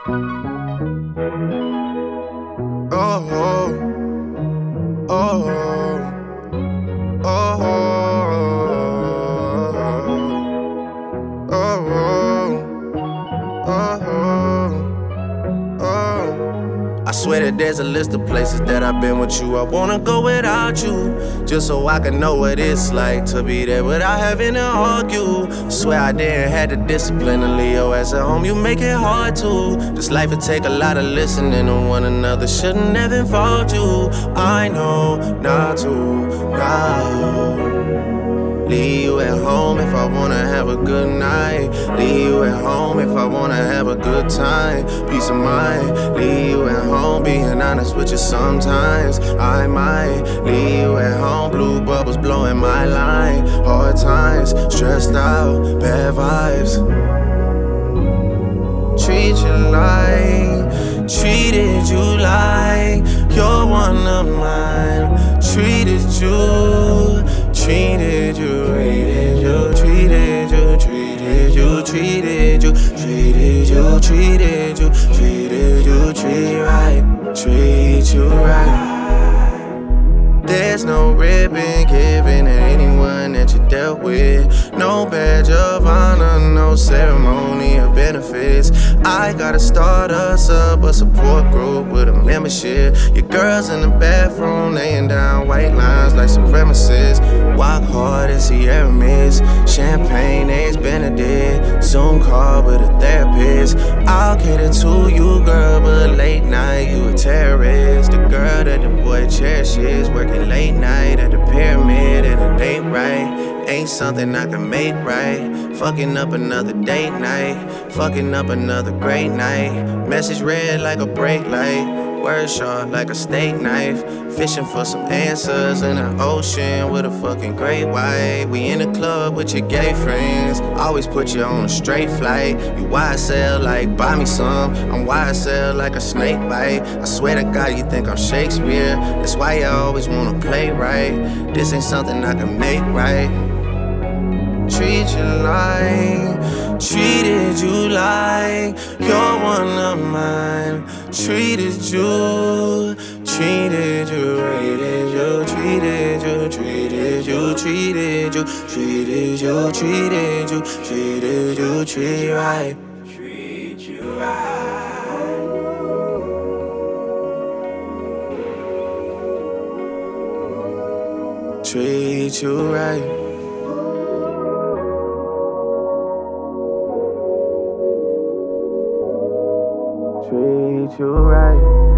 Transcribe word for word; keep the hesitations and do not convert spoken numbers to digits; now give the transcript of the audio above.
Oh, oh, oh, oh, oh, oh, oh, oh. I swear that there's a list of places that I've been with you. I wanna go without you, just so I can know what it's like to be there without having to argue. Swear I didn't have the discipline to leave your ass at home. You make it hard to. This life would take a lot of listening to one another. Shouldn't have involved you. I know not to. Now. Leave you at home if I wanna have a good night. Leave you at home if I wanna have a good time. Peace of mind. Leave you at home, being honest with you sometimes. I might leave you at home, blue bubbles blowing my line. Hard times, stressed out, bad vibes. Treat you like, treated you like you're one of mine. Treated you, treated you, treated you, treated you, treated you, treated you, treated you, treated you, treated you, treat right, treat you right. There's no ribbon given to anyone that you dealt with. No badge of honor, no ceremony of benefits. I gotta start us up a support group with a membership. Your girls in the bathroom laying down white lines like supremacists. Walk hard in Sierra Mist, champagne, eggs Benedict. Zoom call with a therapist. I'll cater to you, girl, but late night you a terrorist. The girl that the boy cherishes, working late night at the pyramid and it ain't right. Ain't something I can make right. Fucking up another date night, fucking up another great night. Message red like a brake light, word sharp like a steak knife. Fishing for some answers in the ocean with a fucking great white. We in the club with your gay friends, always put you on a straight flight. You Y S L like buy me some, I'm Y S L like a snake bite. I swear to God you think I'm Shakespeare, that's why you always wanna play right. This ain't something I can make right. Treat you like, treated you like you're one of mine. Treated you, treated you, treated you, treated you, treated you, treated you, treated you, treated you, treated you, treat right, treat you right. Treat you right. Treat you right.